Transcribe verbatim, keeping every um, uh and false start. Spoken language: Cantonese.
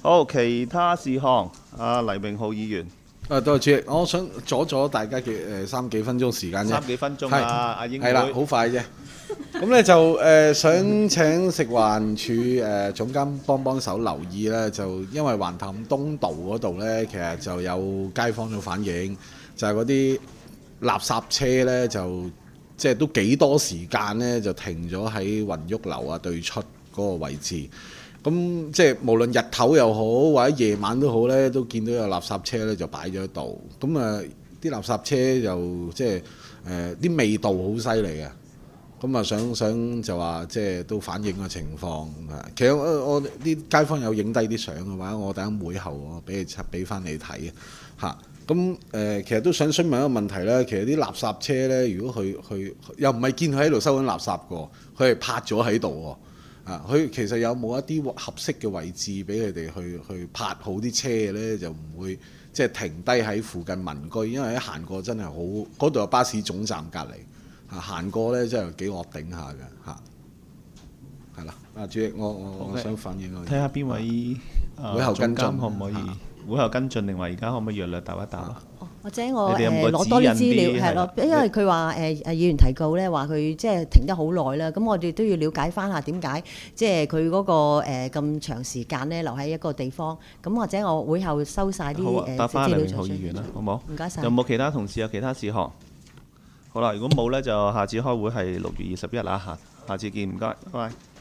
好，其他事項，阿黎榮浩議員。 誒，多謝主席，我想阻咗大家嘅誒三幾分鐘時間啫。 三幾分鐘啊，阿英妹。 係啦，好快啫。咁咧就誒、呃、想請食環署誒、呃、總監幫幫手留意咧，就因為橫潭東道嗰度咧，其實就有街坊都反映，就係嗰啲垃圾車咧，就即係都幾多時間咧，就停咗喺雲旭樓啊對出嗰個位置。咁即係無論日頭又好，或者夜晚都好咧，都見到有垃圾車咧就擺咗喺度。咁啊，啲垃圾車就即係誒啲味道好犀利嘅。咁啊，想想就話即係都反映個情況啊。其實我我啲街坊有影低啲相嘅話，我等陣會後我俾你俾翻你睇嚇。咁誒、呃，其實都想詢問一個問題咧。其實啲垃圾車咧，如果佢佢又唔係見佢喺度收緊垃圾個，佢係泊咗喺度喎。啊！佢其實有冇一啲合適嘅位置俾佢哋去去泊好啲車嘅咧，就唔會即係停低喺附近民居，因為一行過真係好，嗰度有巴士總站隔離，嚇行過咧真係幾惡頂下嘅嚇。係啦，啊主席，我我我想反映我睇下邊位會後跟進可唔可以？會後跟進定話而家可唔可以約略答一答啊？ 或者我誒攞多啲資料係咯，因為佢話誒誒議員提告咧，話佢即係停得好耐啦，咁我哋都要了解翻下點解即係佢嗰個誒咁長時間咧留喺一個地方，咁或者我會後收晒啲誒答翻黎榮浩資料議員啦，好唔好？ 唔該晒。 有冇其他同事有其他事項？好啦，如果冇咧，就下次開會係六月二十一啦，下下次見，唔該，拜拜。